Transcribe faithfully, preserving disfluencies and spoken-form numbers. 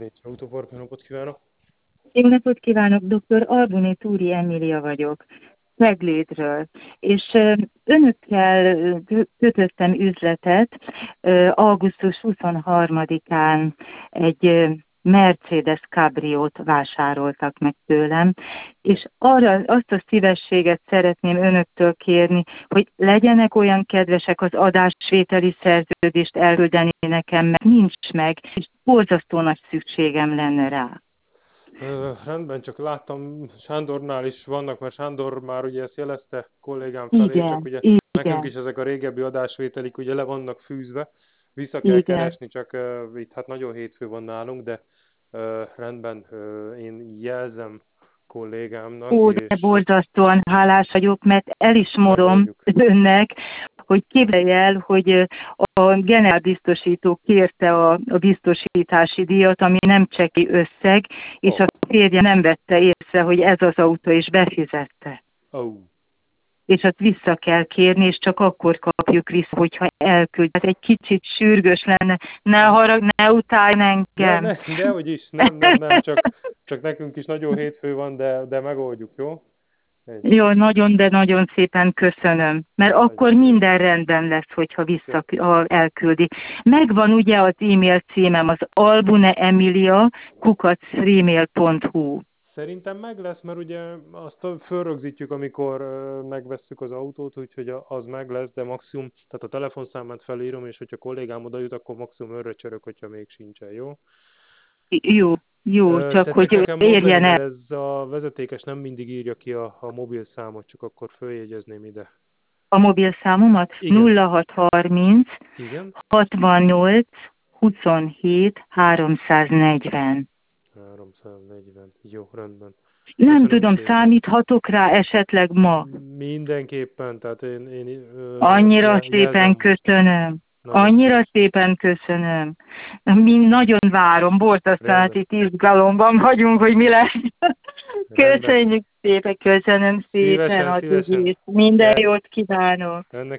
Nincs autópark, jó napot kívánok! Jó napot kívánok, doktor Albuni Túri Emília vagyok, Ceglédről, és ö, önökkel ö, kötöttem üzletet, ö, augusztus huszonharmadikán egy ö, Mercedes Cabriót vásároltak meg tőlem, és arra azt a szívességet szeretném önöktől kérni, hogy legyenek olyan kedvesek az adásvételi szerződést elküldeni nekem, mert nincs meg, és borzasztó nagy szükségem lenne rá. Ö, rendben, csak láttam Sándornál is vannak, mert Sándor már ugye ezt jelezte kollégám felé, csak Igen, ugye nekünk is igen, ezek a régebbi adásvételik ugye le vannak fűzve, vissza kell igen. keresni, csak uh, itt hát nagyon hétfő van nálunk, de uh, rendben, uh, én jelzem kollégámnak, Ó, de és borzasztóan hálás vagyok, mert el is mondom megoldjuk. önnek, hogy képzelj el, hogy a generálbiztosító kérte a, a biztosítási díjat, ami nem cseki összeg, és Oh. a férje nem vette észre, hogy ez az autó, és befizette. Oh. És azt vissza kell kérni, és csak akkor kapjuk vissza, hogyha elküld. Hát egy kicsit sürgős lenne, ne harag, ne utálj Ne, engem. ne, dehogy is, nem, nem, nem, csak, csak nekünk is nagyon hétfő van, de, de megoldjuk, jó? Egy, Jó, nagyon, de nagyon szépen köszönöm, mert akkor nagyon jó. minden rendben lesz, hogyha vissza, ha elküldi. Megvan ugye az e-mail címem, az albuneemilia kukac gmail pont hu. Szerintem meg lesz, mert ugye azt fölrögzítjük, amikor ö, megvesszük az autót, úgyhogy a- az meg lesz, de maximum, tehát a telefonszámát felírom, és hogyha kollégám oda jut, akkor maximum önre csörök, hogyha még sincsen, jó? Jó, jó, Ö, csak te csak hogy nekem mondani, érjen mert el. ez a vezetékes nem mindig írja ki a, a mobil számot, csak akkor följegyezném ide. A mobil számomat Igen, nulla hat harminc igen. hatvannyolc huszonhét háromszáznegyven. háromszáznegyven. Jó, rendben. Nem Köszönöm tudom, szépen. számíthatok rá esetleg ma? Mindenképpen, tehát én, én ö, Annyira jel- szépen jelzem most. köszönöm. Nagyon Annyira szép. szépen köszönöm. Mi nagyon várom, borzasztóan, hát Rendben. itt izgalomban vagyunk, hogy mi lesz. Rendben. Köszönjük szépen, köszönöm szépen Szívesen, a szívesen. dühét. Minden Jel- jót kívánok. Önnek